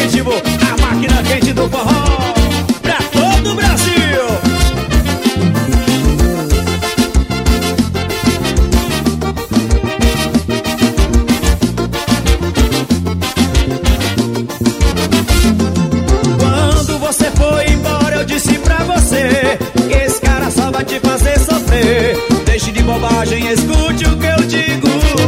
ritmo, a máquina quente do forró, pra todo o Brasil. Quando você foi embora eu disse pra você que esse cara só vai te fazer sofrer. Deixe de bobagem, escute o que eu digo.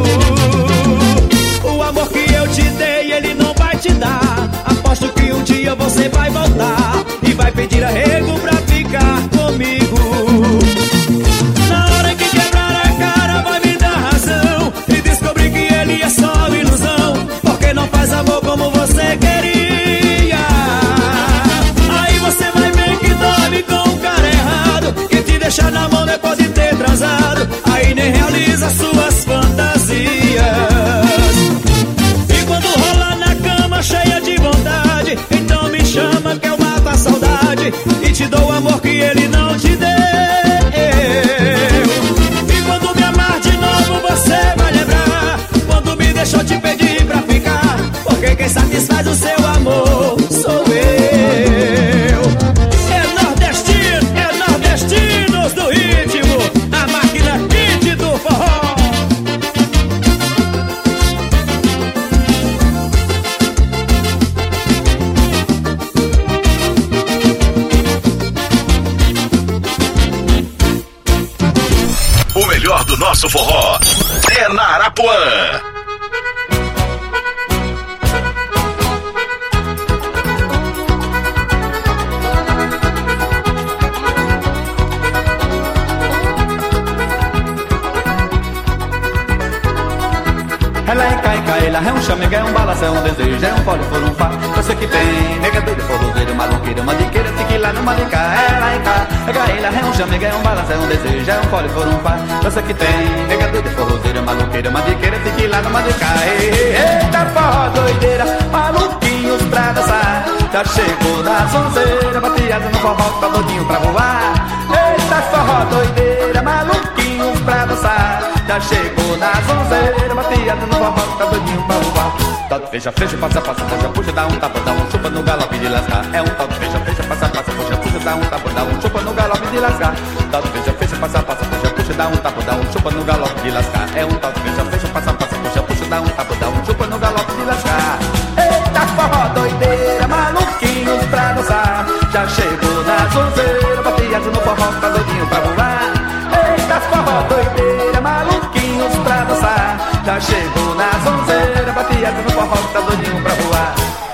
O amor que eu te dei ele não vai te dar. Aposto que um dia você vai voltar e vai pedir arrego pra ficar comigo. Na hora que quebrar a cara vai me dar razão e descobrir que ele é só ilusão, porque não faz amor como você queria. Aí você vai ver que dorme com o cara errado, que te deixa na mão depois de ter transado, aí nem realiza suas fantasias. E quando rola na cama cheia de vontade, então me chama que eu mato a saudade e te dou o amor que ele não te deu. E quando me amar de novo você vai lembrar quando me deixou te pedir pra ficar, porque quem satisfaz o seu amor sou eu. É nordestinos do ritmo, a máquina quente do forró. O melhor do nosso forró é na Arapuã. Ela é cai, ela é um chame, é um balanço, é um desejo, é um fole, for um fá. Eu sei que tem, nega doido, forrozeiro, maluqueiro, mandiqueira, tequila no malica. Ela é cai, ela é um chame, é um balanço, é um desejo, é um fole, for um fá. Eu sei que tem, nega doido, forrozeiro, maluqueiro, mandiqueira, tequila no malica. Eita forró, doideira, maluquinhos pra dançar. Já chegou na sonzeira, bateado no forró, tá doidinho pra voar. Eita forró, doideira, maluquinhos pra dançar. Já chegou na sonzeira, bateado no forró, tá doidinho pra voar. Todo fecha, fecha, passa, passa, puxa, puxa, dá um tapa, dá um chupa no galope de lascar. É um todo fecha, fecha, passa, passa, puxa, puxa, dá um tapa, dá um chupa no galope de lascar. Todo fecha, fecha, passa, passa, puxa, puxa, dá um tapa, dá um chupa no galope de lascar. É um todo fecha, fecha, passa, passa, puxa, puxa, dá um tapa, dá um chupa no galope de lascar. Eita forró, doideira, maluquinhos pra dançar. Já chegou na sonzeira, bateado no forró, tá doidinho pra voar. Eita forró, doideira, maluquinhos pra dançar. Já chegou na sonzeira, bateado no forró, tá doidinho pra voar.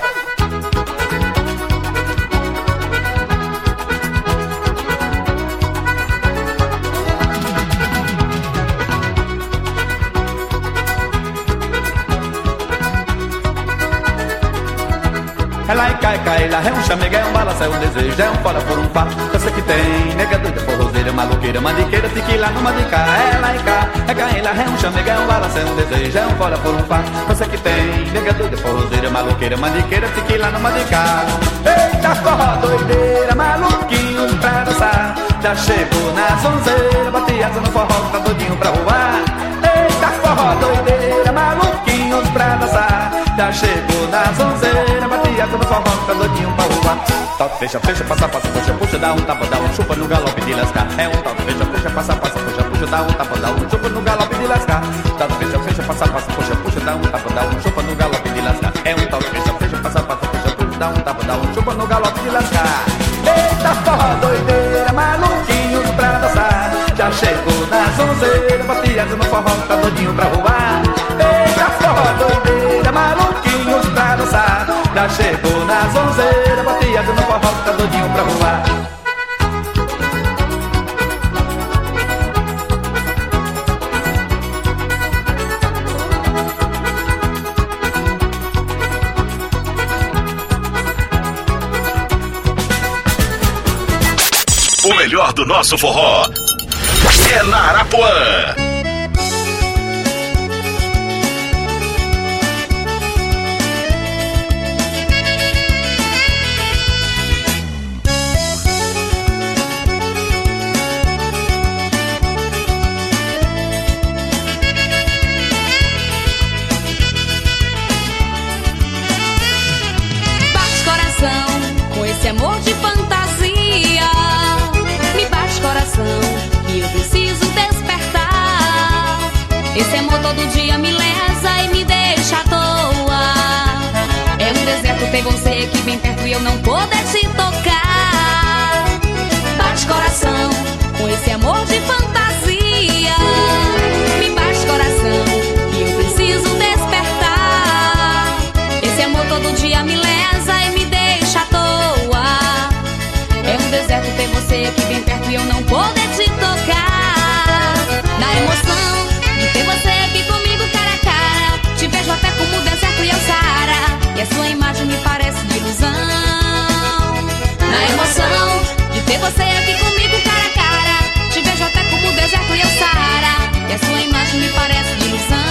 Ela cai, ela é um chamega, é um balanço, é um desejo, é um fora por um pá. Eu sei que tem, nega doida, forrozeira, maluqueira, mandiqueira, tequila no mandica. Ela cai, ela é um chamega, é um balanço, é um desejo, é um fora por um pá. Eu sei que tem, nega doida, forrozeira, maluqueira, mandiqueira, tequila no mandica. Eita forró, doideira, maluquinhos pra dançar. Já chegou na sonzeira, bateado no forró, tá doidinho pra voar. Eita forró, doideira, maluquinhos pra dançar. Já chegou na sonzeira, bateado no forró, tá doidinho pra voar. Toque, fecha, fecha, passa, passa, puxa, puxa, dá um tapa, dá um chupa no galope de lascar. É um toque, fecha, fecha, passa, passa, puxa, puxa, dá um tapa, dá um chupa no galope de lascar. Toque, fecha, fecha, passa, passa, puxa, puxa, dá um tapa, dá um chupa no galope de lascar. É um toque, fecha, fecha, passa, passa, puxa, puxa, dá um tapa, dá um chupa no galope de lascar. Eita forró, doideira, maluquinhos pra dançar. Já chegou na sonzeira, bateado no forró, tá doidinho pra voar. Eita forró, doideira, maluquinhos pra dançar. Já chegou na sonzeira, bateado no forró, tá doidinho pra voar. O melhor do nosso forró é na Arapuã. amor de fantasia. Me bate coração que eu preciso despertar. Esse amor todo dia me lesa e me deixa à toa. É um deserto ter você aqui bem perto e eu não poder te tocar. Bate coração com esse amor de fantasia. Me bate coração que eu preciso despertar. Esse amor todo dia me lesa e me deixa à toa. É um deserto ter você aqui bem perto e eu não poder te tocar. Na emoção de ter você aqui comigo cara a cara, te vejo até como deserto e eu Sara, e a sua imagem me parece de ilusão. Na emoção de ter você aqui comigo cara a cara, te vejo até como deserto e eu Sara, e a sua imagem me parece de ilusão.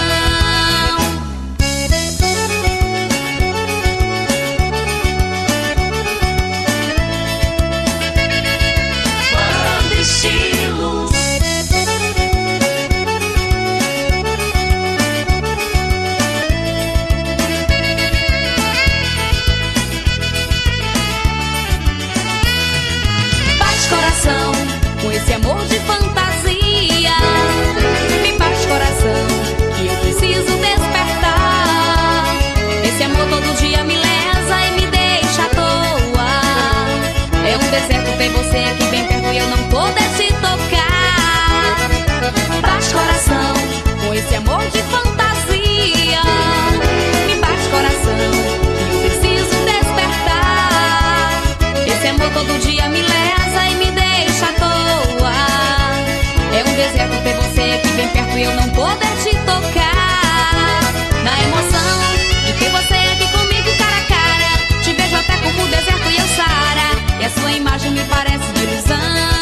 Com esse amor de fantasia, me bate coração que eu preciso despertar. Esse amor todo dia me lesa e me deixa à toa. É um deserto ter você aqui bem perto e eu não poder te tocar. Bate coração com esse amor de fantasia. Me bate coração que eu preciso despertar. Esse amor todo dia me lesa e me deixa à toa. É um deserto ter você aqui bem perto e eu não poder te tocar. Na emoção de ter você aqui comigo cara a cara, te vejo até como deserto e eu Sara, e a sua imagem me parece de ilusão.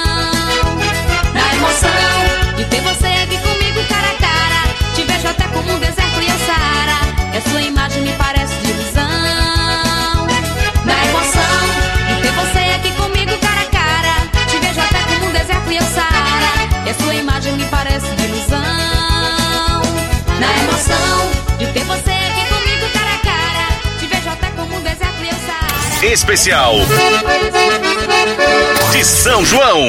Na emoção de ter você aqui comigo cara a cara, te vejo até como deserto e eu Sara, e a sua imagem me parece de ilusão. Na emoção de ter você aqui comigo cara a cara, te vejo até como deserto e eu Sara, e a sua imagem me parece de ilusão. Na emoção de ter você aqui comigo cara a cara, te vejo até como deserto e eu Sara. Especial de São João.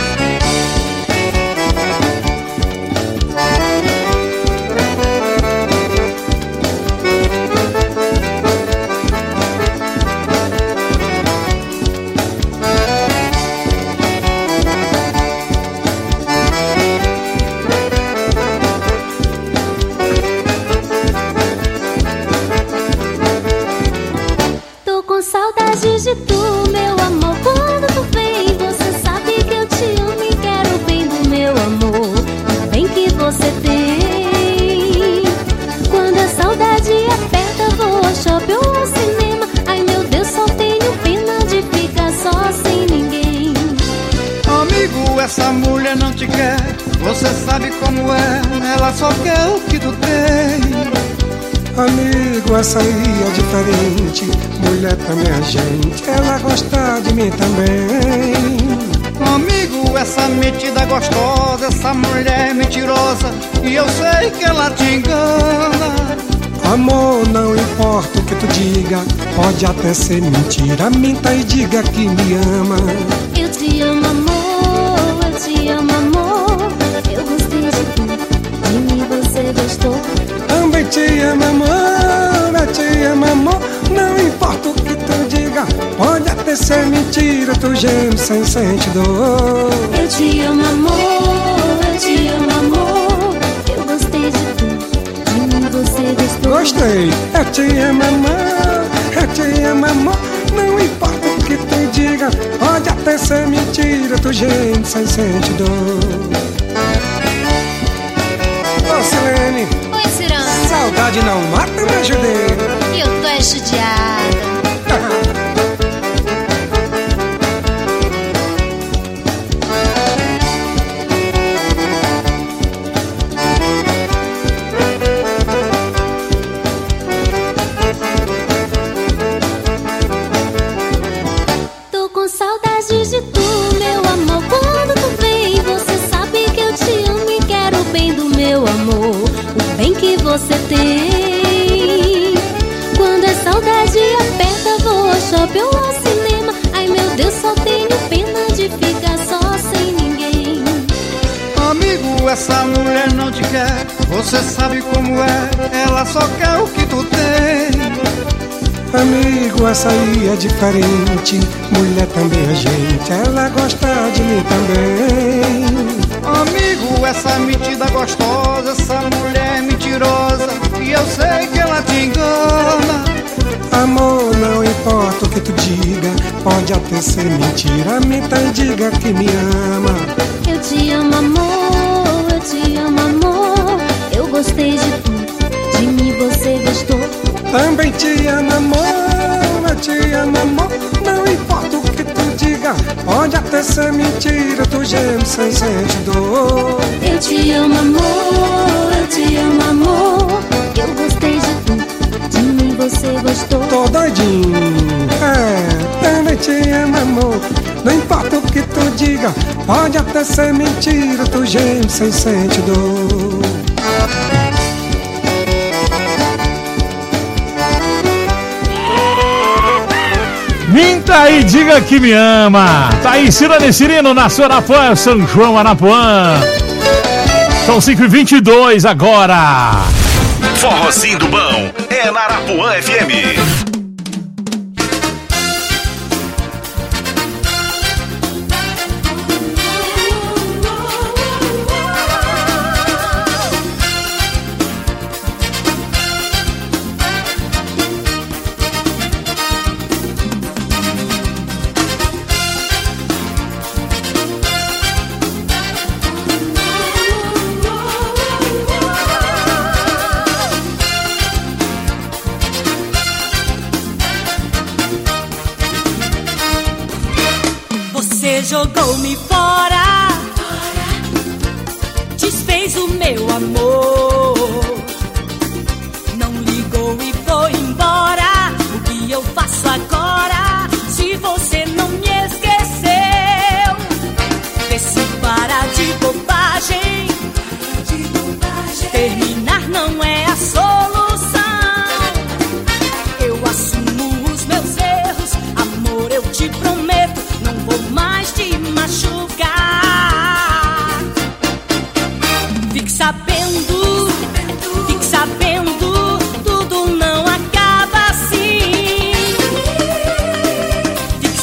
Saudades de tu, meu amor, quando tu vem, você sabe que eu te amo e quero bem do meu amor, o bem que você tem. Quando a saudade aperta, vou ao shopping ou ao cinema, ai meu Deus, só tenho pena de ficar só sem ninguém. Amigo, essa mulher não te quer, você sabe como é, ela só quer o que tu tem. Amigo, essa aí é diferente, mulher também é gente, ela gosta de mim também. Amigo, essa metida gostosa, essa mulher mentirosa, e eu sei que ela te engana. Amor, não importa o que tu diga, pode até ser mentira, minta e diga que me ama. Eu te amo, amor, eu te amo, amor, eu gostei de tu, de mim você gostou. Também te amo, amor, eu te amo, amor, não importa o que tu diga, pode até ser mentira, tu geme sem sentir dor. Eu te amo, amor, eu te amo, amor, eu gostei de tu, de mim você gostou. Gostei, eu te amo, amor, eu te amo, amor, não importa o que tu diga, pode até ser mentira, tu geme sem sentir dor. Ô Silene, saudade não mata, me ajudei. Eu tô judiada. Tô com saudades de tu, meu amor, quando tu vem, você sabe que eu te amo e quero bem do meu amor, o bem que você tem. Quando a saudade aperta, vou ao shopping ou ao cinema, ai meu essa mulher não te quer. Você sabe como é, ela só quer o que tu tem. Amigo, essa aí é diferente. Mulher também é gente, ela gosta de mim também. Amigo, essa metida gostosa, essa mulher mentirosa, e eu sei que ela te engana. Amor, não importa o que tu diga, pode até ser mentira, minta e diga que me ama. Eu te amo, amor, eu te amo, amor. Eu gostei de tu, de mim você gostou. Também te amo, amor, eu te amo, amor. Não importa o que tu diga, pode até ser mentira, tu geme sem sentir dor. Eu te amo, amor, eu te amo, amor. Eu gostei de tu, de mim você gostou. Tô doidinho, também te amo, amor. Não importa o que tu diga, pode até ser mentira, tu geme sem sentir dor. Minta e diga que me ama. Tá aí Cirane Cirino na sua Arapuã, São João Arapuã. São 5h22 agora. Forrozinho do Bom é na Arapuã FM. Jogou-me fora, desfez o meu amor, não ligou e foi embora. O que eu faço agora, se você não me esqueceu? Vê se para de bobagem, terminar não é a solução. Eu assumo os meus erros, amor, eu te prometo, não vou mais te machucar. Fique sabendo, tudo não acaba assim. Fique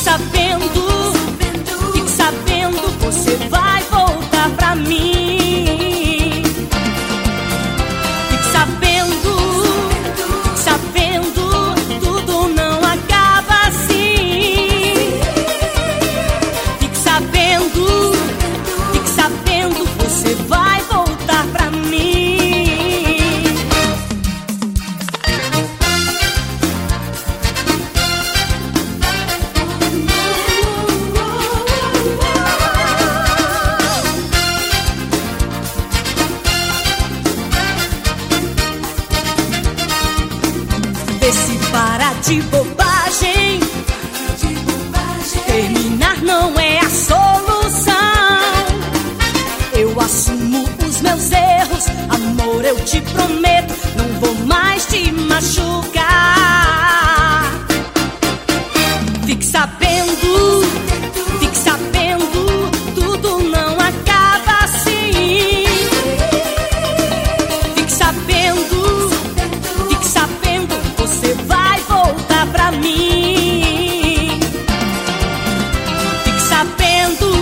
sabendo, você vai voltar pra mim. Fique sabendo, tudo não acaba assim. Fique sabendo, você vai voltar pra mim. Vê se para de bobagem, terminar não é a solução. Eu assumo os meus erros, amor, eu te prometo, não vou mais te machucar. Fique sabendo, tudo não acaba assim. Fique sabendo, você vai voltar pra mim. Fique sabendo,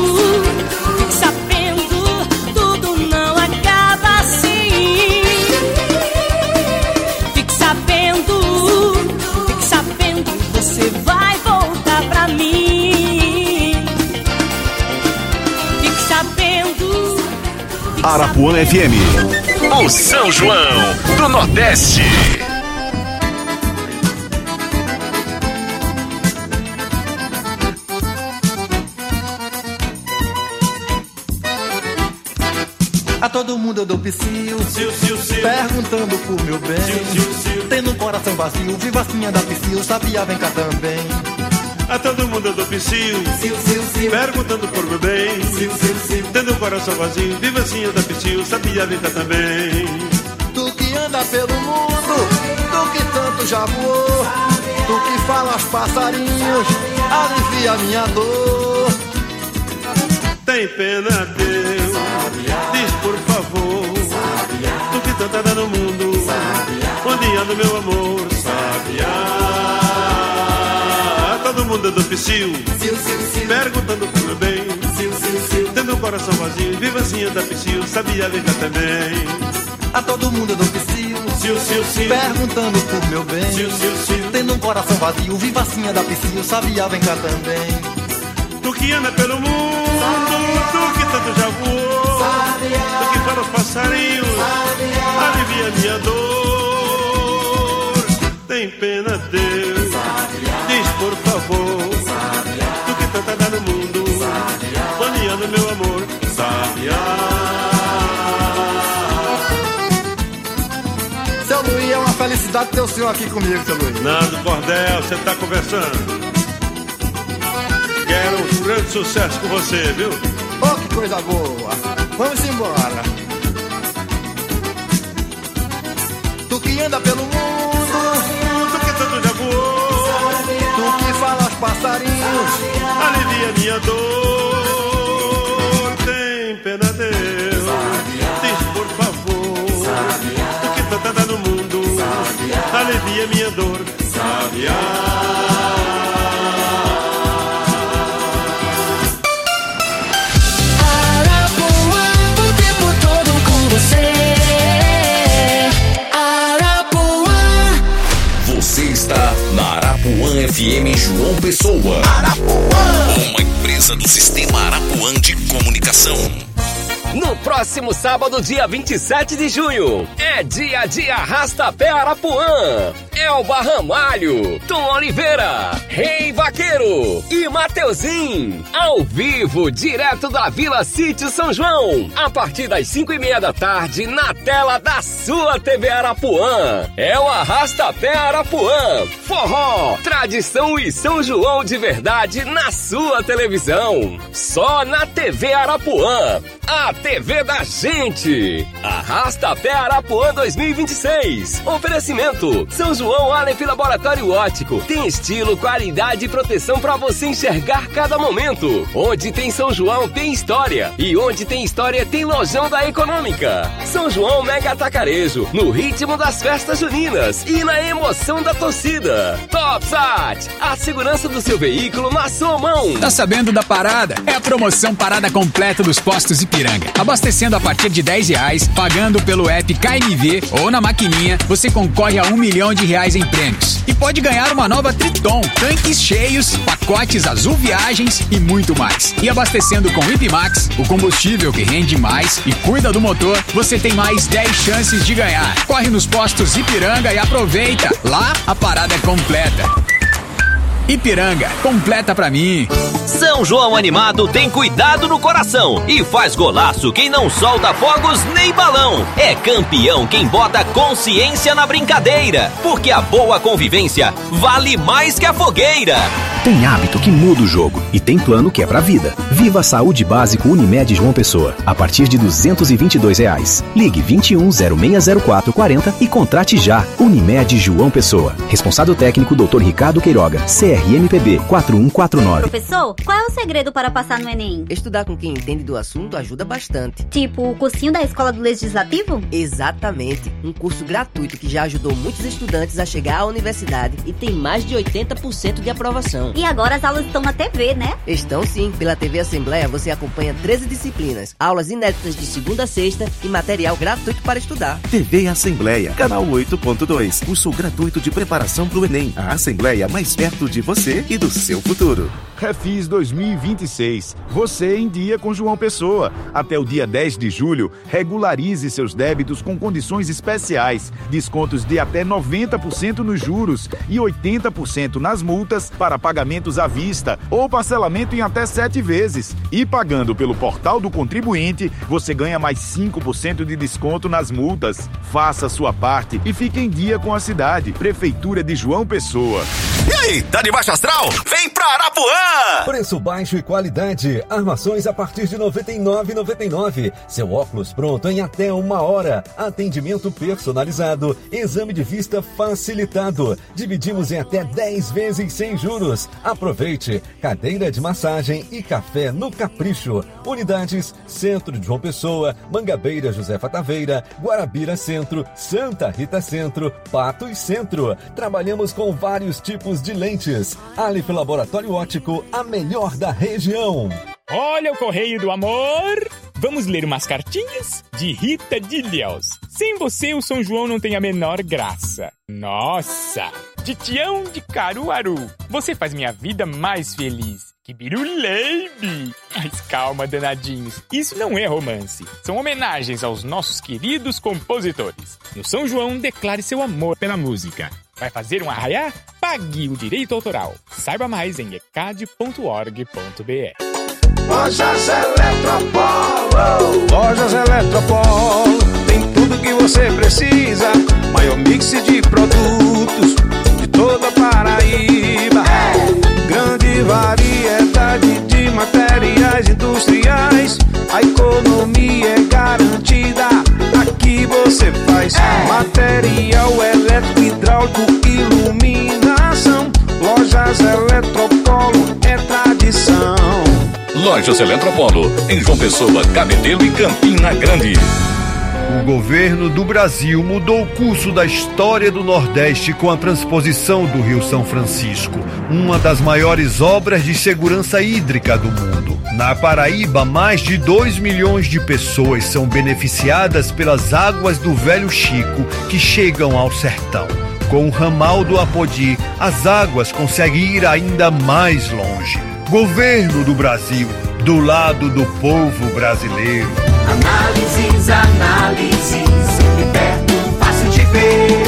tudo não acaba assim. Fique sabendo, você vai voltar pra mim. Fique sabendo. Arapuã FM, o São João do Nordeste. A todo mundo eu dou psiu, perguntando por meu bem. Tendo um coração vazio, vivacinha da psiu, sabia, vem cá também. A todo mundo eu dou psiu, perguntando por meu bem. Tendo um coração vazio, vivacinha da psiu, sabia, vem cá também. Tu que anda pelo mundo, tu que tanto já voou, tu que fala aos passarinhos, alivia minha dor. Tem pena, Deus, Diz por favor, tu que tanto anda no mundo, onde anda meu amor, sabiá? Todo mundo do psiu, perguntando por meu bem, tendo um coração vazio, vivacinha da psiu, sabiá vem cá também. A todo mundo do psiu, perguntando por meu bem, tendo um coração vazio, vivacinha da psiu, sabiá vem cá também. Tu que anda pelo mundo, tu que tanto já voou, tu que fala os passarinhos, alivia minha dor. Tem pena, Deus, diz por favor, tu que tanto anda no mundo, onde anda meu amor, sabiá? Seu Luiz, é uma felicidade ter o senhor aqui comigo, seu Luiz. Nando Bordel, você tá conversando? Quero um grande sucesso com você, viu? Oh, que coisa boa! Vamos embora. Tu que anda pelo mundo, tu que tanto já voou, tu que fala aos passarinhos, alivia minha dor. Tem pena, Deus, diz por favor, tu que tanto anda no mundo, alivia minha dor, sabiá? Você está na Arapuã FM João Pessoa. Arapuã, uma empresa do Sistema Arapuã de Comunicação. No próximo sábado, dia 27 de junho, é dia de Arrasta-Pé Arapuã. Elba Ramalho, Tom Oliveira, Rei Vaqueiro e Mateuzinho, ao vivo, direto da Vila Sítio São João, a partir das 5:30 da tarde, na tela da sua TV Arapuã. É o Arrasta-Pé Arapuã, forró, tradição e São João de verdade na sua televisão. Só na TV Arapuã, a TV da gente. Arrasta-Pé Arapuã 2026. Oferecimento São João Aleph Laboratório Óptico. Tem estilo, qualidade e proteção para você enxergar cada momento. Onde tem São João tem história. E onde tem história tem Lojão da Econômica. São João Mega Atacarejo. No ritmo das festas juninas e na emoção da torcida. Topsat, a segurança do seu veículo na sua mão. Tá sabendo da parada? É a promoção Parada Completa dos Postos Ipiranga. Abastecendo a partir de R$10, pagando pelo app KMV ou na maquininha, você concorre a R$1 milhão em prêmios. E pode ganhar uma nova Triton, tanques cheios, pacotes Azul Viagens e muito mais. E abastecendo com Ipmax, o combustível que rende mais e cuida do motor, você tem mais 10 chances de ganhar. Corre nos postos Ipiranga e aproveita. Lá, a parada é completa. Ipiranga, completa pra mim. São João animado tem cuidado no coração e faz golaço quem não solta fogos nem balão. É campeão quem bota consciência na brincadeira, porque a boa convivência vale mais que a fogueira. Tem hábito que muda o jogo e tem plano que é pra vida. Viva a Saúde Básico Unimed João Pessoa, a partir de R$222. Ligue 21060440 e contrate já. Unimed João Pessoa. Responsável técnico Dr. Ricardo Queiroga, CRMPB 4149. Professor, qual é o segredo para passar no Enem? Estudar com quem entende do assunto ajuda bastante. Tipo o cursinho da Escola do Legislativo? Exatamente. Um curso gratuito que já ajudou muitos estudantes a chegar à universidade e tem mais de 80% de aprovação. E agora as aulas estão na TV, né? Estão sim. Pela TV Assembleia você acompanha 13 disciplinas, aulas inéditas de segunda a sexta e material gratuito para estudar. TV Assembleia, canal 8.2. Curso gratuito de preparação para o Enem. A Assembleia mais perto de você e do seu futuro. Refis 2026. Você em dia com João Pessoa. Até o dia 10 de julho, regularize seus débitos com condições especiais. Descontos de até 90% nos juros e 80% nas multas para pagamentos à vista ou parcelamento em até 7 vezes. E pagando pelo portal do contribuinte, você ganha mais 5% de desconto nas multas. Faça a sua parte e fique em dia com a cidade. Prefeitura de João Pessoa. E aí, tá de baixo astral? Vem pra Arapuã! Preço baixo e qualidade. Armações a partir de R$ 99,99. Seu óculos pronto em até 1 hora. Atendimento personalizado. Exame de vista facilitado. Dividimos em até 10 vezes sem juros. Aproveite. Cadeira de massagem e café no Capricho. Unidades Centro de João Pessoa, Mangabeira Josefa Taveira, Guarabira Centro, Santa Rita Centro, Patos Centro. Trabalhamos com vários tipos de lentes. Alif Laboratório Óptico, a melhor da região. Olha o Correio do Amor! Vamos ler umas cartinhas? De Rita de Ilhéus. Sem você, o São João não tem a menor graça. Nossa! De Tião de Caruaru. Você faz minha vida mais feliz. Que biruleibe! Mas calma, danadinhos. Isso não é romance. São homenagens aos nossos queridos compositores. No São João, declare seu amor pela música. Vai fazer um arraiá? Pague o direito autoral. Saiba mais em ecad.org.br. Lojas Eletropolo. Lojas Eletropolo. Tem tudo que você precisa. Maior mix de produtos de toda Paraíba. Grande variedade de materiais industriais. A economia é garantida. Aqui você faz material elétrico, hidráulico, iluminação. Lojas Eletropolo é tradição. Lojas Eletropolo, em João Pessoa, Cabedelo e Campina Grande. O governo do Brasil mudou o curso da história do Nordeste com a transposição do Rio São Francisco, uma das maiores obras de segurança hídrica do mundo. Na Paraíba, mais de 2 milhões de pessoas são beneficiadas pelas águas do Velho Chico que chegam ao sertão. Com o ramal do Apodi, as águas conseguem ir ainda mais longe. Governo do Brasil, do lado do povo brasileiro. Análises, de perto, fácil de ver.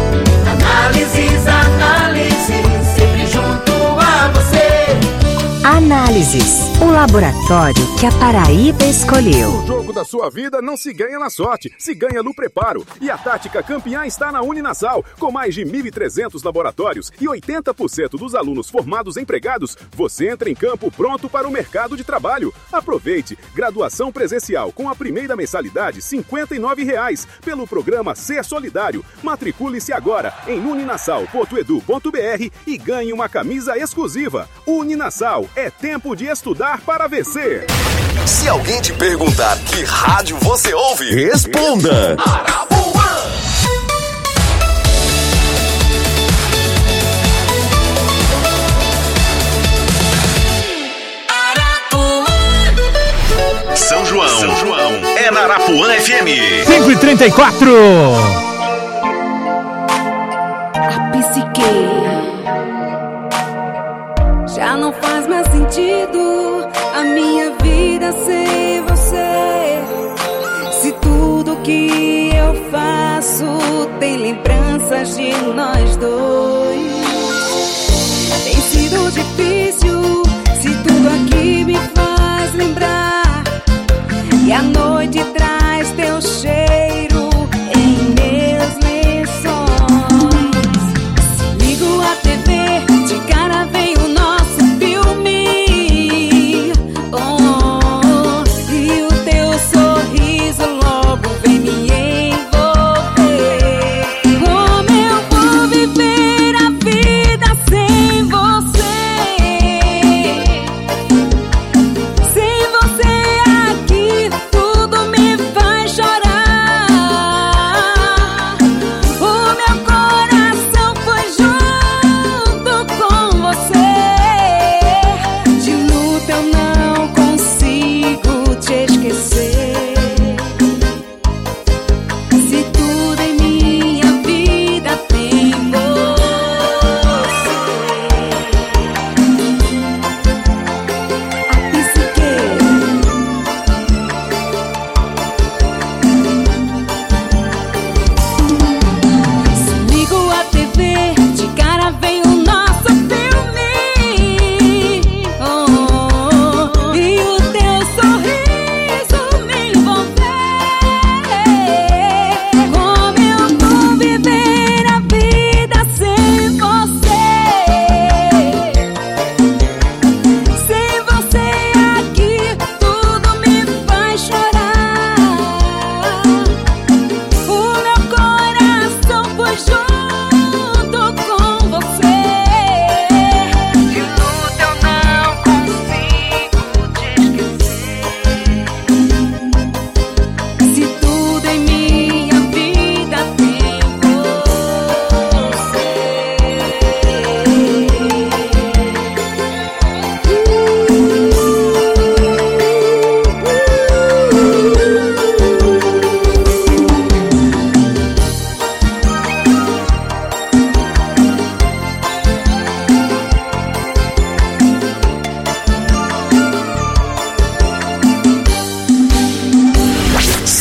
Análises, sempre junto a você. Análises, o laboratório que a Paraíba escolheu. O jogo da sua vida não se ganha na sorte, se ganha no preparo. E a tática campeã está na Uninasal. Com mais de 1.300 laboratórios e 80% dos alunos formados empregados, você entra em campo pronto para o mercado de trabalho. Aproveite. Graduação presencial com a primeira mensalidade R$ 59,00 pelo programa Ser Solidário. Matricule-se agora em uninasal.edu.br e ganhe uma camisa exclusiva. Uninasal, é tempo de estudar para vencer. Se alguém te perguntar que rádio você ouve, responda. Arapuã. São João é na Arapuã FM. 5h34. A psique já não faz mais sentido a minha vida sem você. Se tudo que eu faço tem lembranças de nós dois. Tem sido difícil se tudo aqui me faz lembrar. E a noite traz teu cheiro em meus lençóis. Se ligo a TV, de cara vem o nosso filme. Oh, e o teu sorriso logo vem me envolver. Como eu vou viver a vida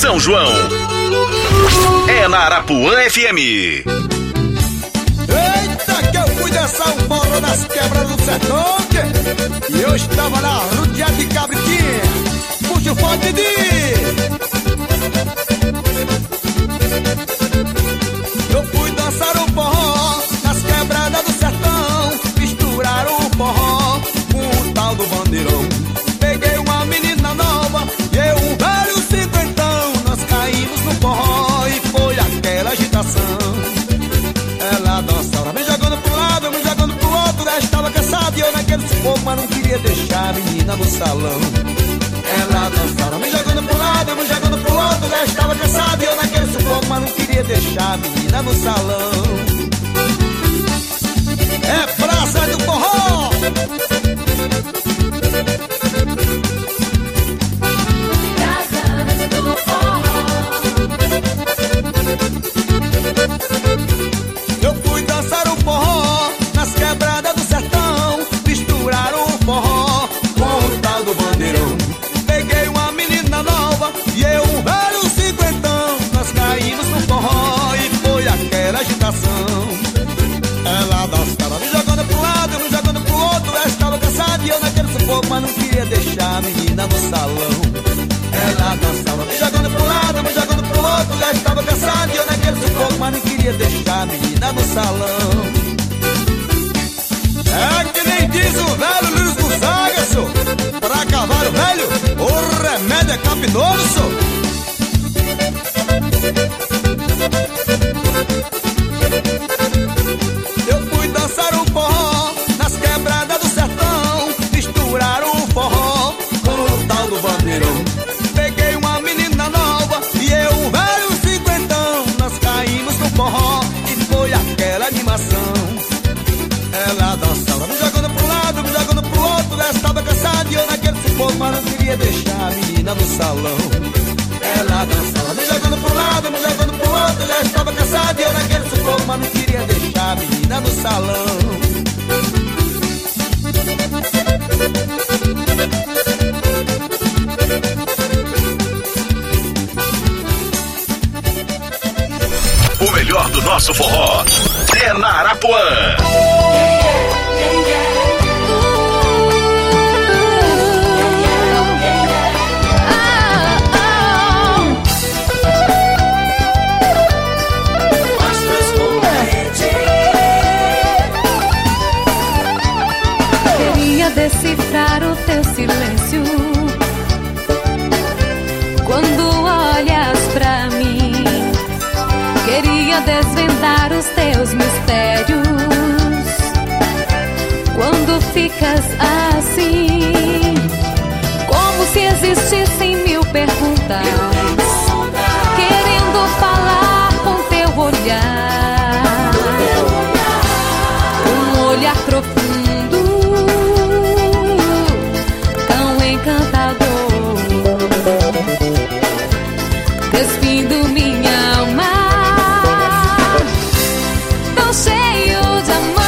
São João. É na Arapuã FM. Eita, que eu fui dançar um forró nas quebras do sertão, e eu estava lá rodeado de cabritinha. Puxa o forte de... Eu fui dançar o forró nas quebradas do sertão, misturaram o forró com o tal do bandeirão. Peguei uma menina nova e eu um velho cinquentão. Nós caímos no forró e foi aquela agitação. Ela dançava me jogando pro lado, me jogando pro outro. Eu estava cansado e eu naquele sufoco, mas não queria deixar a menina no salão. Ela dançava me jogando pro lado, me jogando pro outro. Eu estava cansado e eu naquele sufoco, mas não queria deixar a menina no salão. É praça do forró. Eu fui dançar o forró nas quebradas do sertão, misturaram o forró com o tal do bandeirão. Peguei uma menina nova e eu um velho cinquentão. Nós caímos no forró e foi aquela agitação. Ela dançava me jogando pro lado, me jogando pro outro. Eu estava cansado e eu naquele sufoco, mas não queria deixar a menina no salão. Ela dançava me jogando pro lado, me jogando pro outro. Já estava cansado e eu naquele sufoco, mas não queria deixar a menina no salão. É que nem diz o velho Luiz Gonzaga, só. Pra cavalo velho, o remédio é capinoso, só. Eu fui dançar o forró nas quebradas do sertão, misturaram o forró com o tal do bandeirão. Peguei uma menina nova e eu um velho cinquentão. Nós caímos no forró e foi aquela animação. Ela dançava me jogando pro lado, me jogando pro outro. Eu estava cansado e eu naquele sufoco, mas não queria deixar a menina no salão. Ela dançava me jogando pro lado, me jogando pro outro. Eu estava cansado e eu naquele sufoco, mas não queria deixar a menina no salão. O melhor do nosso forró é na Arapuã. Queria decifrar o teu silêncio quando olhas pra mim. Queria desvendar os teus mistérios quando ficas assim, como se existissem mil perguntas, querendo falar com teu olhar, um olhar profundo, tão encantador, despindo minha alma. Cheio de amor.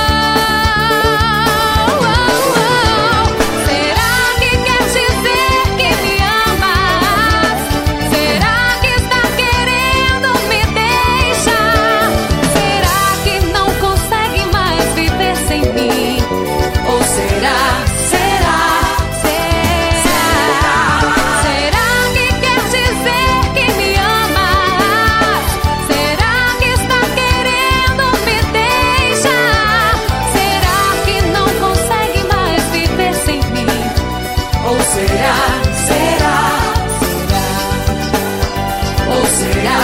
Será que quer dizer que me amas? Será que está querendo me deixar? Será que não consegue mais viver sem mim? Ou será? Será que quer dizer que me amas? Será que está querendo me deixar? Será que não consegue mais viver sem mim? Ou será? Ou será?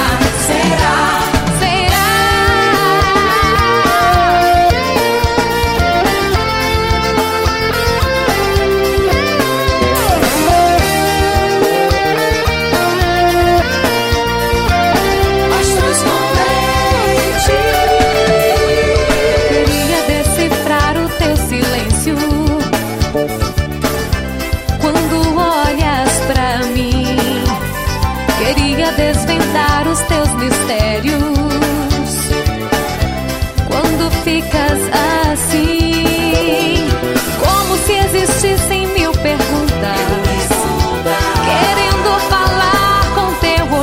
Queria decifrar o teu silêncio quando olhas pra mim. Queria desvendar os teus mistérios quando ficas assim, como se existissem mil perguntas, querendo falar com teu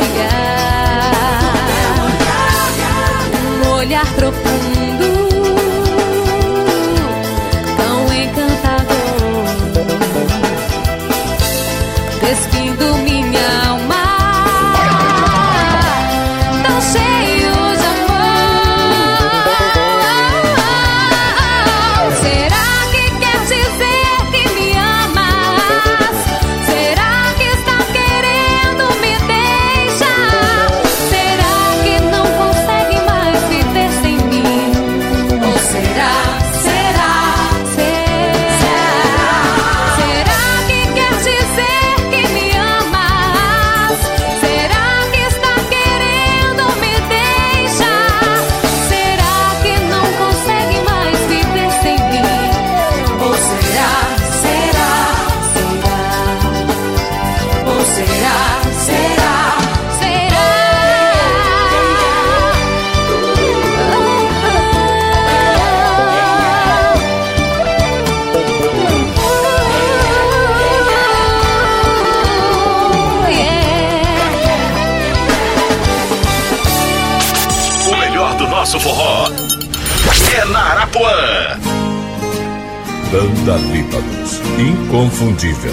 Arapuã. Banda Líbanos, inconfundível.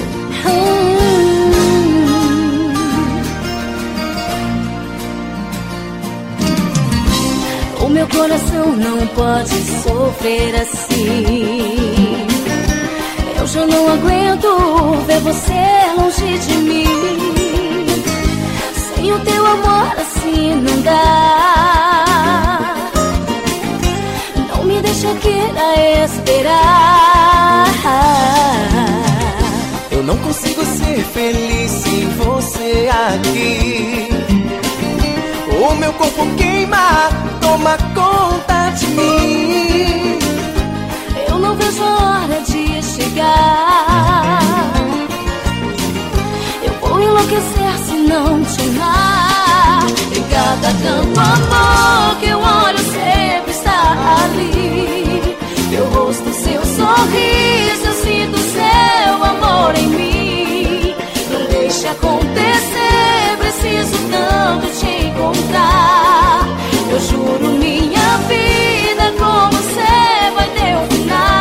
O meu coração não pode sofrer assim. Eu já não aguento ver você longe de mim. Sem o teu amor assim não dá. Não me deixa aqui a esperar. Eu não consigo ser feliz sem você aqui. O meu corpo queima, toma conta de mim. Eu não vejo a hora de chegar. Eu vou enlouquecer se não te amar. Em cada canto amor que eu olho sempre está ali. Teu rosto, seu sorriso, eu sinto seu amor em mim. Não deixe acontecer, preciso tanto te encontrar. Eu juro minha vida, com você vai ter um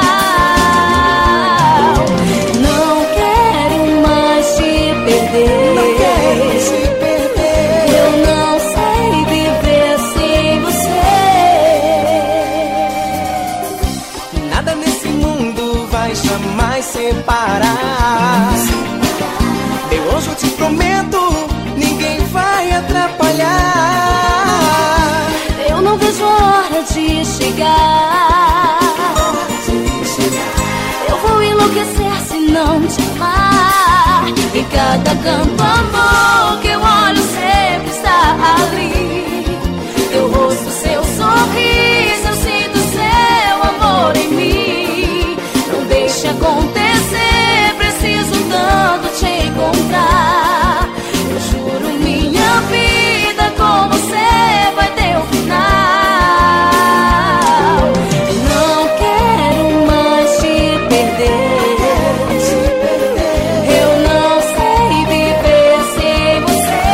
final. Não quero mais te perder. Não quero te perder. Eu não sei viver sem você. Nada nesse mundo vai jamais separar. Eu hoje eu te prometo, ninguém vai atrapalhar. Eu não vejo a hora de chegar. Eu vou enlouquecer se não te amar. Em cada canto amor que eu olho sempre está ali. Teu rosto, seu sorriso, eu sinto seu amor em mim. Não deixe acontecer, preciso tanto te encontrar. Eu juro minha vida, com você vai ter um final. Não quero mais te perder. Eu não sei viver sem você.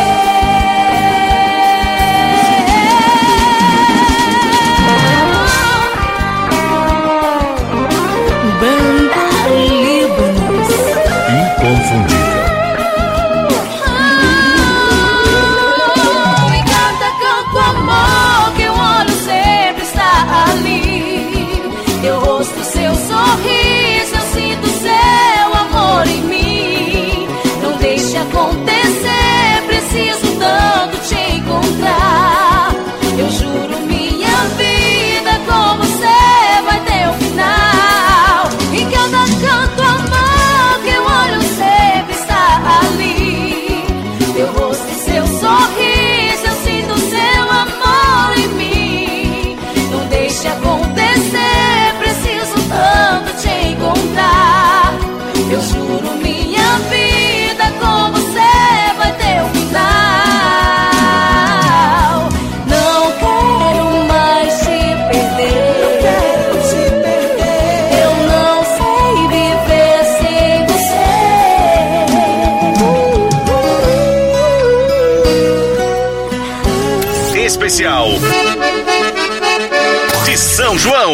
Banda Líbanos, inconfundível. em cada canto amor que eu olho sempre está ali. Teu rosto, seu sorriso, eu sinto seu amor em mim. Não deixe acontecer, preciso tanto te encontrar. Eu juro minha vida, com você vai ter um final. Em cada canto amor que eu olho sempre está ali. Teu rosto, seu sorriso, eu sinto seu amor em mim. Não deixe acontecer, preciso tanto te encontrar. Eu juro minha vida, com você vai ter um final. Não quero mais te perder. Eu não sei viver sem você. Especial de São João.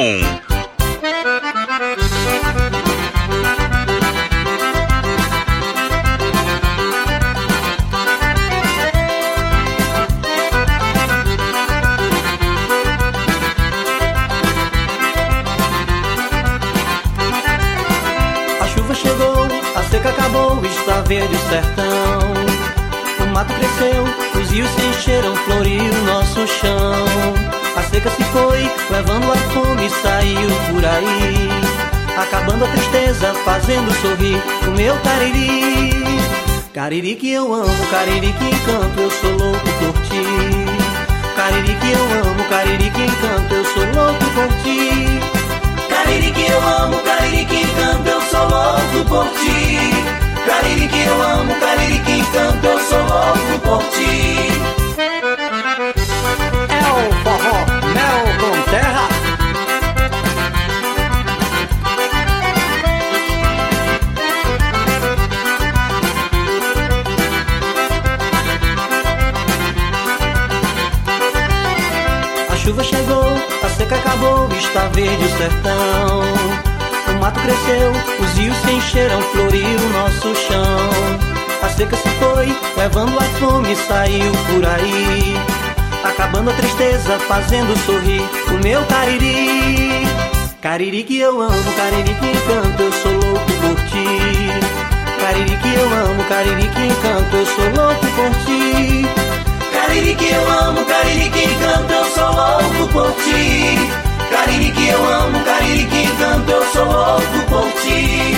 A chuva chegou, a seca acabou, está verde o sertão. O mato cresceu, os rios se encheram, floriu o nosso chão. A seca se foi, levando a fome, saiu por aí, acabando a tristeza, fazendo sorrir o meu Cariri. Cariri que eu amo, Cariri que encanto, eu sou louco por ti. Cariri que eu amo, Cariri que encanto, eu sou louco por ti. Cariri que eu amo, Cariri que encanto, eu sou louco por ti. Cariri que eu amo, Cariri que encanto, eu sou louco por ti. É o forró, mel com terra. A chuva chegou, a seca acabou. acabou, está verde o sertão. O mato cresceu, os rios se encheram, floriu o nosso chão. A seca se foi, levando a fome, saiu por aí, acabando a tristeza, fazendo sorrir o meu Cariri. Cariri que eu amo, Cariri que encanto, eu sou louco por ti. Cariri que eu amo, Cariri que encanto, eu sou louco por ti. Cariri que eu amo, Cariri que encanto, eu sou louco por ti. Cariri que eu amo, Cariri que encanto, eu sou louco por ti.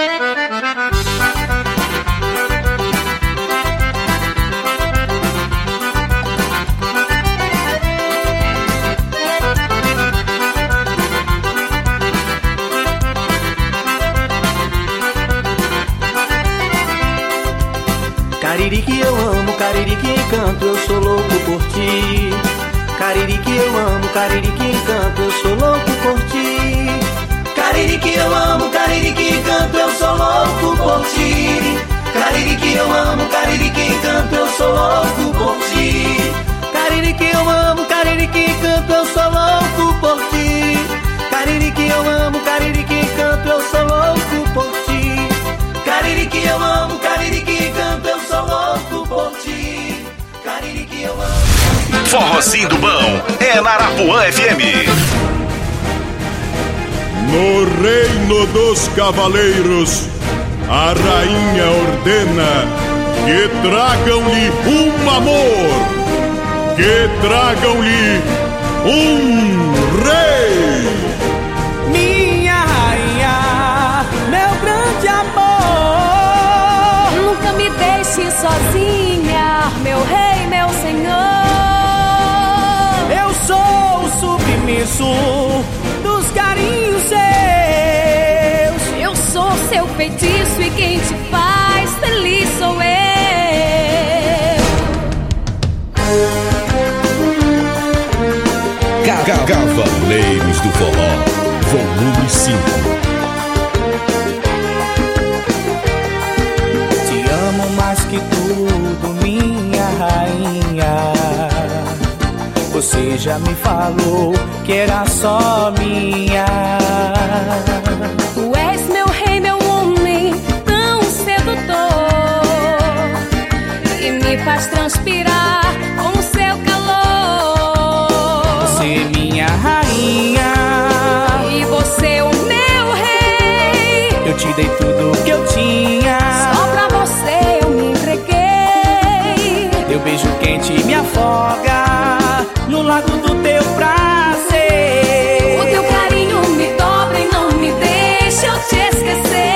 Cariri que eu amo, Cariri que encanto, eu sou louco por ti. Cariri que eu amo, Cariri que encanto, eu sou louco por ti. Cariri que eu amo, Cariri que encanto, eu sou louco por ti. Cariri que eu amo, Cariri que encanto, eu sou louco por ti. Cariri que eu amo, Cariri que encanto, eu sou louco por ti. Cariri que eu amo, Cariri que encanto, eu sou louco por ti. Cariri que eu amo, Cariri que encanto, eu sou louco por ti. Cariri que eu amo. Forrozinho do Bom é na Arapuã FM. No reino dos cavaleiros, a rainha ordena que tragam-lhe um amor, que tragam-lhe um rei. Minha rainha, meu grande amor, nunca me deixe sozinha, meu rei, meu senhor. Eu sou o submisso dos carinhos seus. Eu sou seu feitiço e quem te faz feliz sou eu. Cavaleiros do Forró, volume 5. Te amo mais que tudo, minha rainha. Você já me falou que era só minha. Tu és meu rei, meu homem, tão sedutor, e me faz transpirar com o seu calor. Você é minha rainha e você o meu rei. Eu te dei tudo que eu tinha, só pra você eu me entreguei. Teu beijo quente me afoga no lago do teu prazer. O teu carinho me dobra e não me deixa eu te esquecer.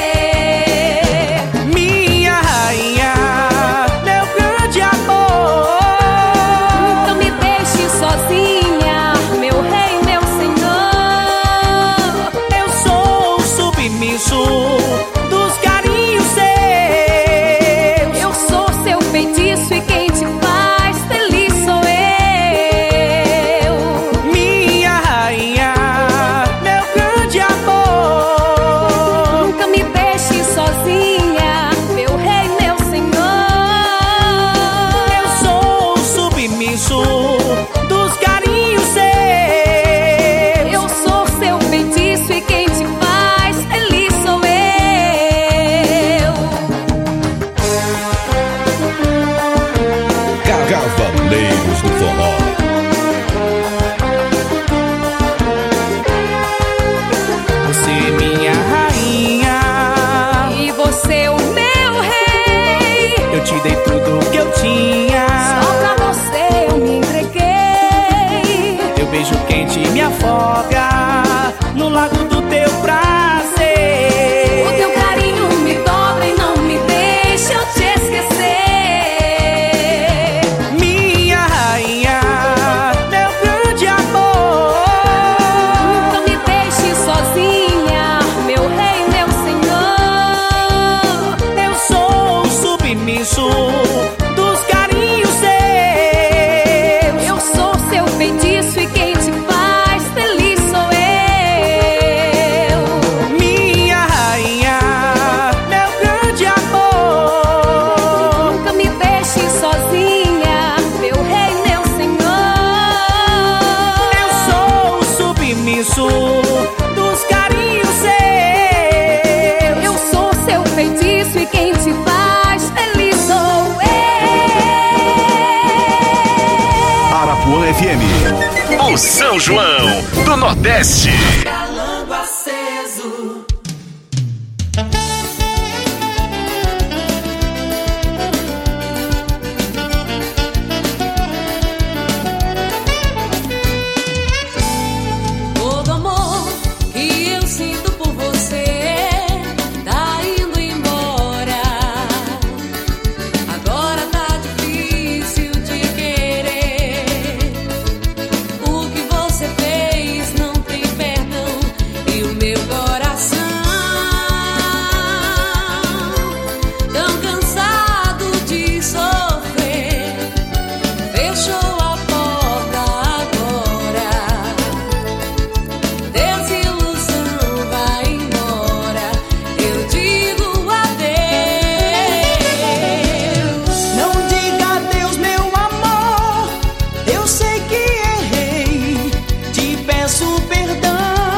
Minha rainha, meu grande amor, nunca me deixe sozinha, meu rei, meu senhor. Eu sou o submisso dos carinhos seus. Eu sou seu feitiço e quem te faz feliz sou eu. Dos carinhos seus. Eu sou seu feitiço e quem te faz feliz sou eu. do São João, do Nordeste. Calango aceso. Todo amor que eu sinto por você tá indo embora. Agora tá difícil de querer. O que você fez não tem perdão. E o meu coração, tão cansado de sofrer, fechou a porta agora. Desilusão vai embora, eu digo adeus. Não diga adeus, meu amor. Eu sei que errei, te peço perdão.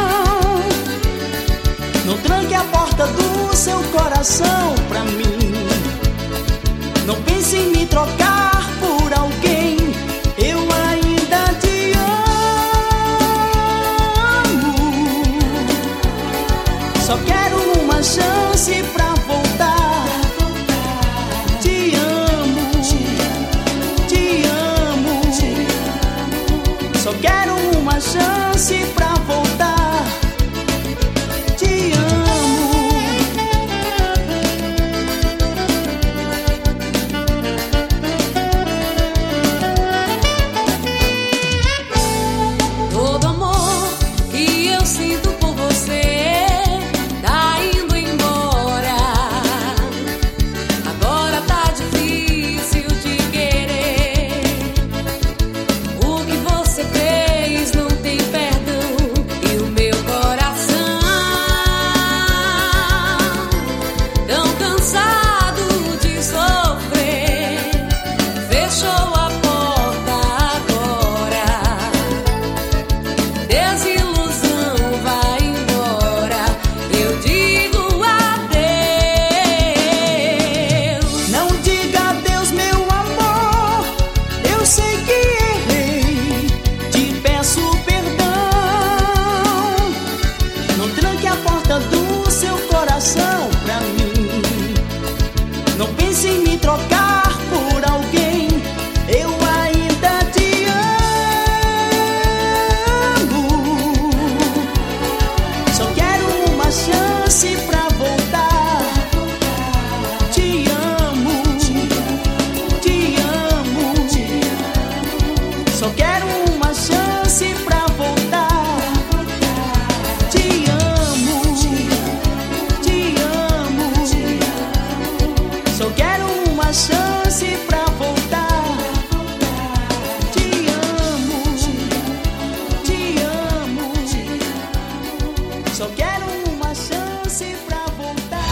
Não tranque a porta do seu coração pra mim. Não pense em me trocar por alguém. Eu ainda te amo. Só quero uma chance pra voltar. Te amo, te amo. Só quero uma chance pra voltar. Te amo. Todo amor que eu sinto por você tá indo embora. Agora tá difícil de querer. O que você fez não tem perdão. E o meu coração, tão cansado de sofrer, fechou a porta agora. Desilusão vai embora, eu digo adeus. Não diga adeus, meu amor. Eu sei que errei, te peço perdão. Não tranque a porta do seu coração pra mim. Não pense em me trocar por alguém. Eu ainda te amo. Só quero uma chance pra voltar. Te amo, te amo. Só quero uma chance pra voltar. Te amo, te amo. Só quero uma chance pra voltar. Te amo, te amo. Só quero uma chance pra voltar.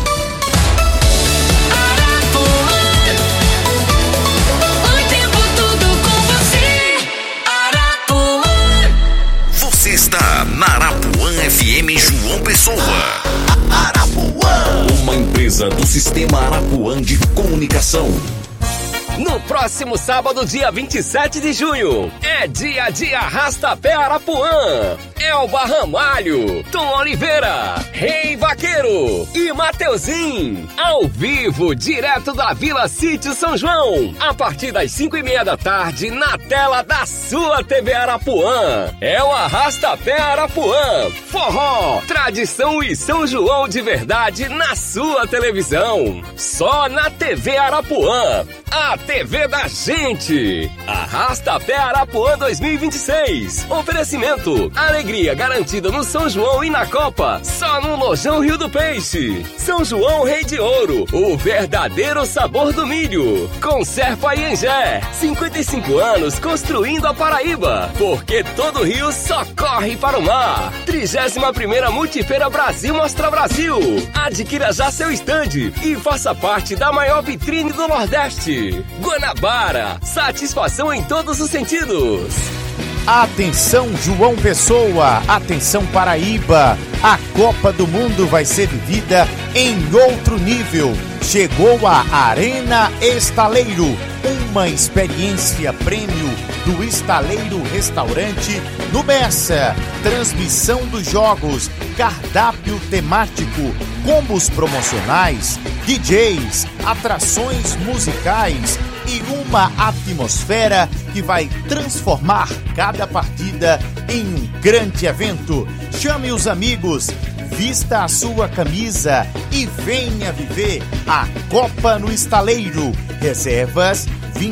O tempo todo com você. Arapuã. Você está na Arapuã FM João Pessoa. Arapuã. Uma empresa do Sistema Arapuã de Comunicação. No próximo sábado, dia 27 de junho, é dia de Arrasta-Pé Arapuã. Elba Ramalho, Tom Oliveira, Rei Vaqueiro e Mateuzinho, ao vivo, direto da Vila Sítio São João, a partir das 5:30 da tarde, na tela da sua TV Arapuã. É o Arrasta-Pé Arapuã, forró, tradição e São João de verdade na sua televisão. Só na TV Arapuã, a TV da gente. Arrasta-Pé Arapuã 2026. Oferecimento, alegria garantida no São João e na Copa, só no Lojão Rio do Peixe. São João Rei de Ouro, o verdadeiro sabor do milho. Conserva Iengé, 55 anos construindo a Paraíba, porque todo rio só corre para o mar. 31ª Multifeira Brasil Mostra Brasil. Adquira já seu estande e faça parte da maior vitrine do Nordeste. Guanabara, satisfação em todos os sentidos. Atenção João Pessoa, atenção Paraíba, a Copa do Mundo vai ser vivida em outro nível. Chegou a Arena Estaleiro, uma experiência prêmio do Estaleiro Restaurante no Bessa. Transmissão dos jogos, cardápio temático, combos promocionais, DJs, atrações musicais e uma atmosfera que vai transformar cada partida em um grande evento. Chame os amigos, vista a sua camisa e venha viver a Copa no Estaleiro. Reservas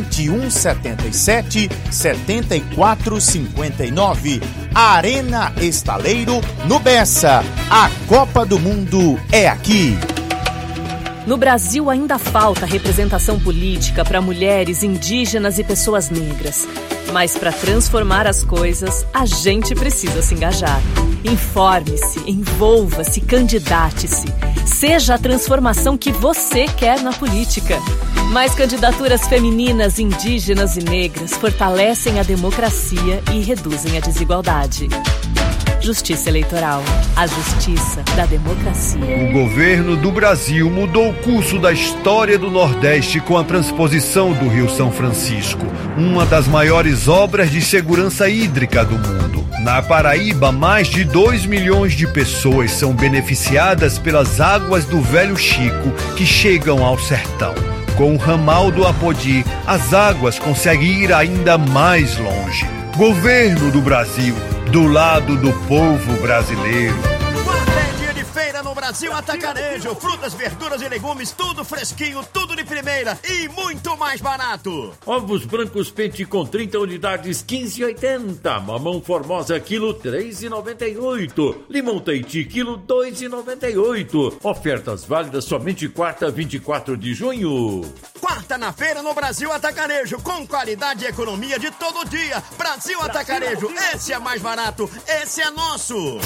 2177-7459. Arena Estaleiro no Bessa. A Copa do Mundo é aqui. No Brasil ainda falta representação política para mulheres, indígenas e pessoas negras. Mas para transformar as coisas, a gente precisa se engajar. Informe-se, envolva-se, candidate-se. Seja a transformação que você quer na política. Mais candidaturas femininas, indígenas e negras fortalecem a democracia e reduzem a desigualdade. Justiça Eleitoral. A justiça da democracia. O governo do Brasil mudou o curso da história do Nordeste com a transposição do Rio São Francisco, uma das maiores obras de segurança hídrica do mundo. Na Paraíba, mais de 2 milhões de pessoas são beneficiadas pelas águas do Velho Chico que chegam ao sertão. Com o ramal do Apodi, as águas conseguem ir ainda mais longe. Governo do Brasil, do lado do povo brasileiro. Feira no Brasil Atacarejo, frutas, verduras e legumes, tudo fresquinho, tudo de primeira e muito mais barato. Ovos brancos Pente com 30 unidades, 15,80. Mamão Formosa, quilo 3,98. Limão Tahiti, quilo 2,98. Ofertas válidas somente quarta, 24 de junho. Quarta na feira no Brasil Atacarejo, com qualidade e economia de todo dia. Brasil Atacarejo, esse é mais barato, esse é nosso.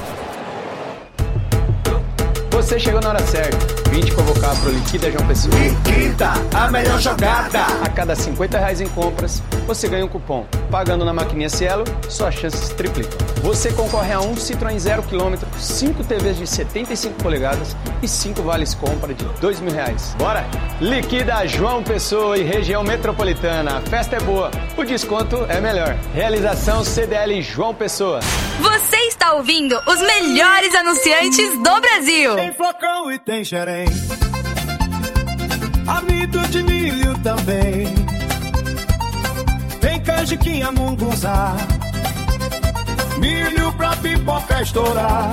Você chegou na hora certa. Vim te convocar pro Liquida João Pessoa. Liquida, a melhor jogada. A cada R$50 em compras, você ganha um cupom. Pagando na maquininha Cielo, suas chances triplicam. Você concorre a um Citroën 0 km, 5 TVs de 75 polegadas e 5 vales compra de R$2.000. Bora? Liquida João Pessoa e região metropolitana. A festa é boa, o desconto é melhor. Realização CDL João Pessoa. Você está ouvindo os melhores anunciantes do Brasil. Tem flocão e tem xerém, amido de milho também. Tem canjiquinha, mungunzá, milho pra pipoca estourar.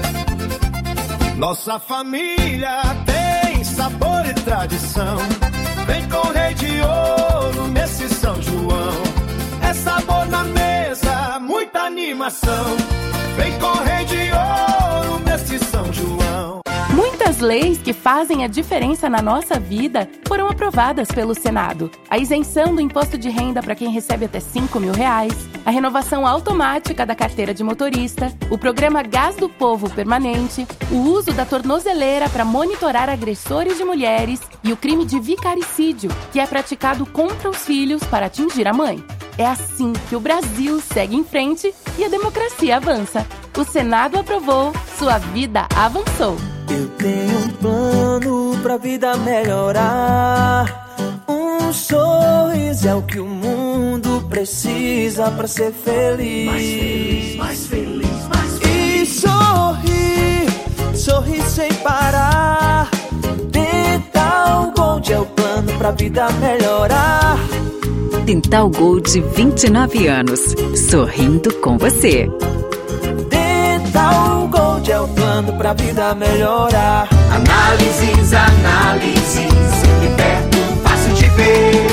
Nossa família tem sabor e tradição. Vem com rei de ouro nesse São João. É sabor na mesa, muita animação. Vem com rei de ouro nesse São João. Muitas leis que fazem a diferença na nossa vida foram aprovadas pelo Senado. A isenção do imposto de renda para quem recebe até R$5.000, a renovação automática da carteira de motorista, o programa Gás do Povo Permanente, o uso da tornozeleira para monitorar agressores de mulheres e o crime de vicaricídio, que é praticado contra os filhos para atingir a mãe. É assim que o Brasil segue em frente e a democracia avança. O Senado aprovou, sua vida avançou. Eu tenho um plano pra vida melhorar. Um sorriso é o que o mundo precisa pra ser feliz. Mais feliz, mais feliz. E sorrir, sorrir sem parar. Dental Gold é o plano pra vida melhorar. Dental Gold, 29 anos. Sorrindo com você. Dental Gold é o plano pra vida melhorar. Análises, sempre perto, fácil de ver.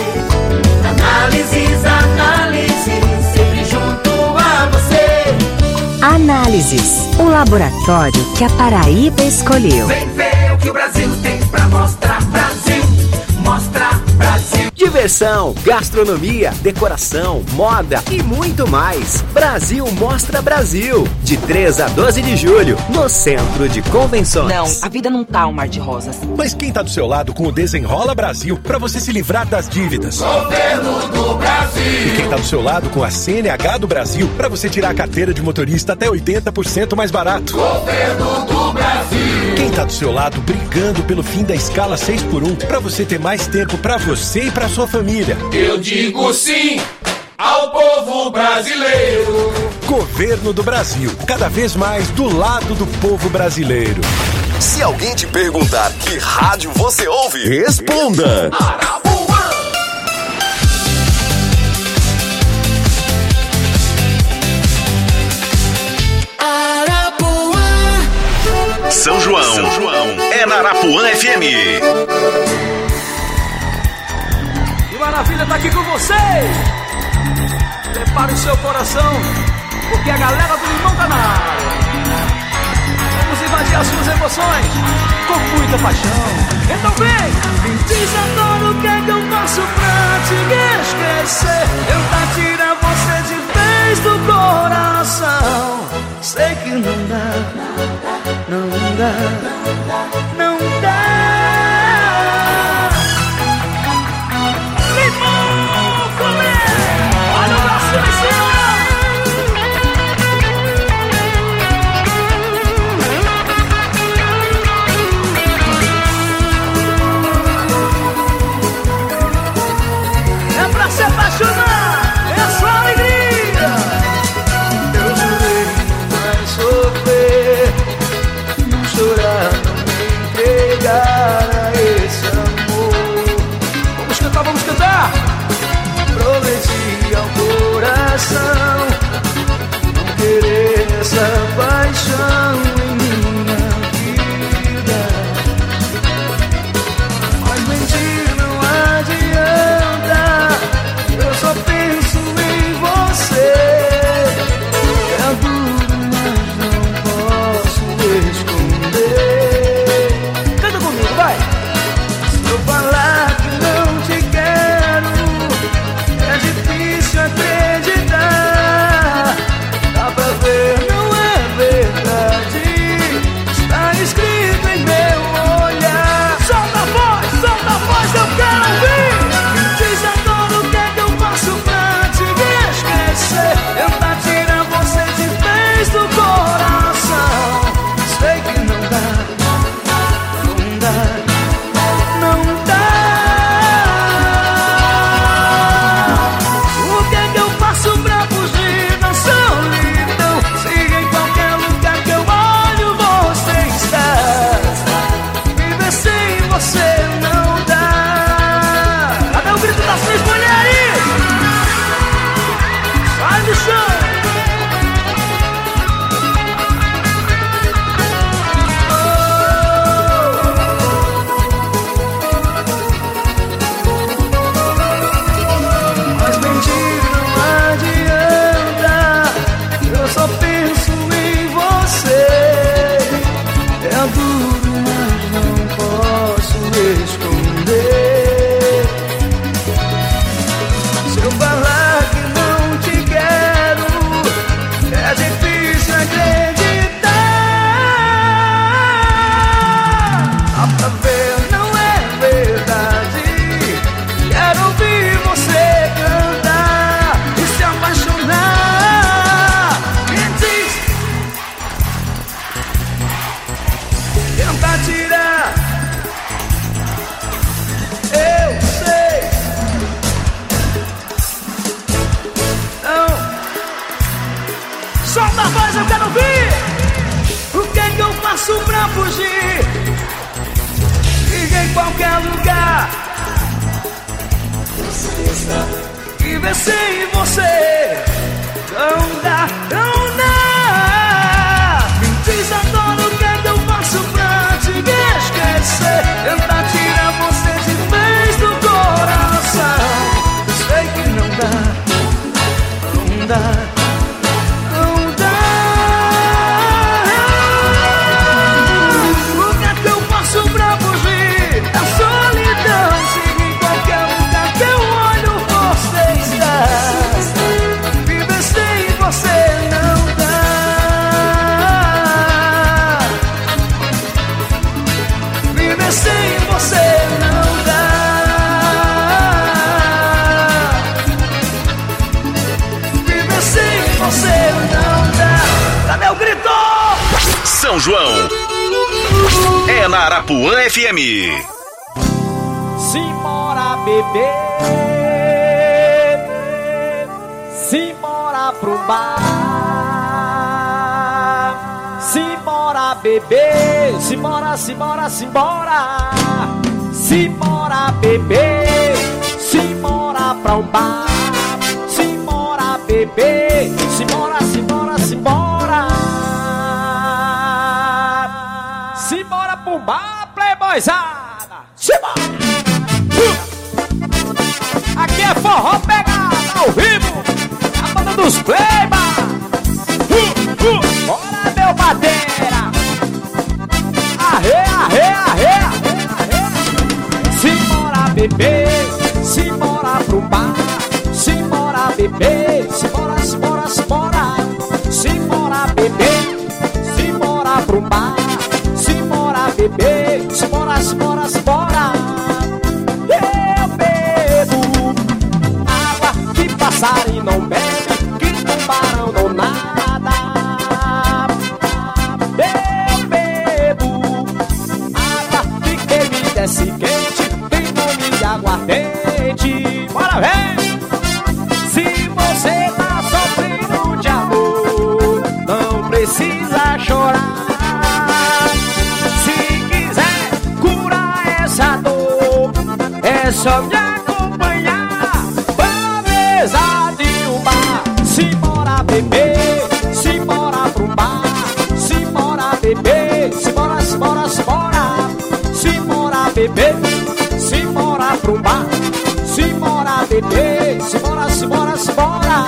Análises, sempre junto a você. Análises, o laboratório que a Paraíba escolheu. Vem ver o que o Brasil tem pra mostrar. Brasil, mostra Brasil. Diversão, gastronomia, decoração, moda e muito mais. Brasil Mostra Brasil, de 3 a 12 de julho, no Centro de Convenções. Não, a vida não tá um mar de rosas. Mas quem tá do seu lado com o Desenrola Brasil, pra você se livrar das dívidas? Governo do Brasil. E quem tá do seu lado com a CNH do Brasil, pra você tirar a carteira de motorista até 80% mais barato? Governo do Brasil. Quem tá do seu lado brigando pelo fim da escala 6x1, pra você ter mais tempo pra você e pra sua família? Eu digo sim. ao povo brasileiro. Governo do Brasil, cada vez mais do lado do povo brasileiro. Se alguém te perguntar que rádio você ouve, responda. São João é na Arapuã FM. Que maravilha tá aqui com vocês. Prepare o seu coração, porque a galera do Limão tá na área. Vamos invadir as suas emoções com muita paixão. Então vem, me diz agora o que é que eu faço pra te esquecer. Tentar tirar você de vez do coração. Sei que não dá, não dá, não dá. Limão, comer, olha o braço em cima. É pra se apaixonar, é só alegria. Eu jurei não mais sofrer, não chorar, não me entregar a esse amor. Vamos cantar, vamos cantar. Prometi ao coração não querer essa paixão em minha vida, mas mentir não adianta. Eu só penso em você. É duro, mas não posso esconder. Canta comigo, vai! Se eu falar que não te quero, é difícil acreditar. Dá pra ver, não é verdade. Está escrito em meu olhar. Solta a voz, eu quero ouvir. Me diz agora o que é que eu faço pra te esquecer. Tentar tirar você de vez do coração. Sei que não dá, não dá, não dá. O que é que eu faço pra fugir da solidão? Se em qualquer lugar que eu olho você está, viver sem você não dá. Cadê o grito das três mulheres? Sai do chão. Mas mentir não adianta. Eu só penso em você. É duro, mas não posso esconder. Se eu falar que não te quero, é difícil acreditar. Dá pra ver, não é verdade. Quero ouvir você cantar e se apaixonar. Me diz, tentar tirar. Eu sei. Não. Solta a voz, eu quero ouvir. O que é que eu faço pra fugir? Fica em qualquer lugar. Viver sem você não dá, não dá. Me diz agora o que é que eu faço pra te esquecer. Tentar tirar você de vez do coração. Eu sei que não dá, não dá, não dá. O que é que eu faço pra fugir da solidão? Se em qualquer lugar que eu olho você está, viver sem você não dá. Viver sem você não dá. Viver sem você não dá. Cadê o grito? São João é na Arapuã FM. Simbora beber. pro bar. Simbora beber, simbora, simbora, simbora. Simbora beber, simbora pra um bar. Simbora beber, simbora, simbora, simbora. Simbora pro bar, playboyzada. Simbora. Aqui é forró pegada, ao vivo. A banda dos playba. Bora, meu bateira. Arre, arre, arre, arre. Simbora beber, simbora pro bar. Simbora beber, simbora, simbora, simbora. Simbora beber, simbora pro bar. Simbora beber, simbora, simbora, simbora. Eu bebo água que passarinho não bebe, que tubarão não nada. Eu bebo água que quem me desce quente tem nome de aguardente. Bora, vem! Se você tá sofrendo de amor, não precisa chorar. Se quiser curar essa dor, é só me acompanhar pra mesa de um bar. Simbora beber, simbora pro bar. Simbora beber, simbora, simbora, simbora. Simbora beber, simbora pro bar. Simbora beber, simbora, simbora, simbora.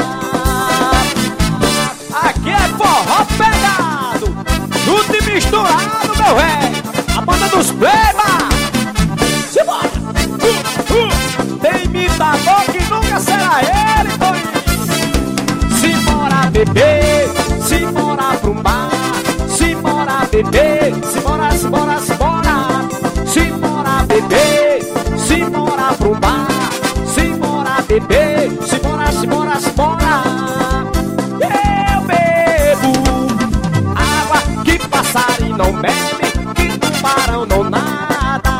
Aqui é forró pegado, junto e misturado, meu velho. A banda dos playba. Simbora. Tem imitador que nunca será ele, Toninho. Simbora beber, simbora pro bar. Simbora beber, simbora, simbora, simbora. Simbora beber, simbora pro bar. Simbora beber, simbora, simbora, simbora. Eu bebo água que passarinho não bebe, que tubarão não nada.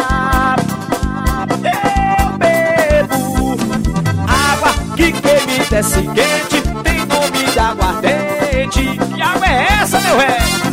Eu bebo água que quem me desce quente tem nome de aguardente. Que água é essa, meu velho?